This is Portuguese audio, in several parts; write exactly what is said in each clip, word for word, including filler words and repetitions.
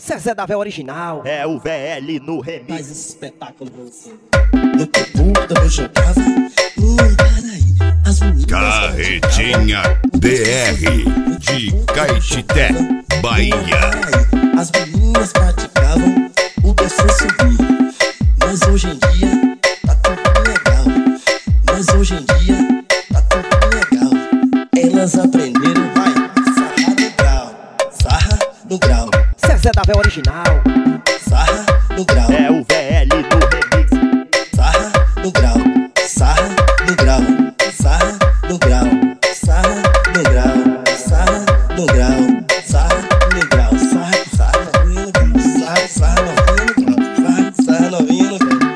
Zezé da Véu original. É o V L no remix. Faz esse espetáculo pra você. No tempo eu jogava no Andaraí. As meninas Carretinha D R de Caetité, Bahia. As meninas praticavam o descer e subir. Mas hoje em dia tá tudo legal. Mas hoje em dia tá tudo legal. Elas aprenderam, vai, sarra no grau. Sarra no grau. Zezé da Véu original. Sarra no grau. É o V L no remix. Sarra no grau. Sarra no grau. Sarra no grau. Sarra no grau. Sarra no grau. Sarra no grau. Sarra, sarra novinha no grau. Sarra, sarra novinha no grau. Sarra, sarra novinha no grau.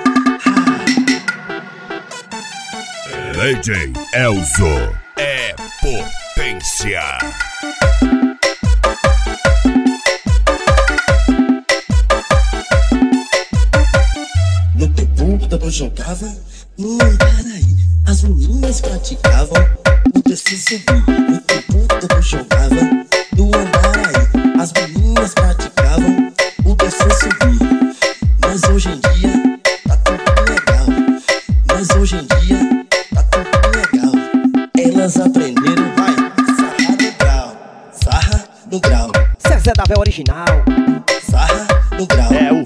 D J Elzo é potência. No tempo eu jogava no Andaraí. As meninas praticavam o descer e subir. No tempo eu jogava no Andaraí. As meninas praticavam o descer e subir. Mas hoje em dia tá tudo legal. Mas hoje em dia tá tudo legal. Elas aprenderam, vai, sarra no grau. Sarra no grau. Zezé da Véu original. Sarra no grau. É o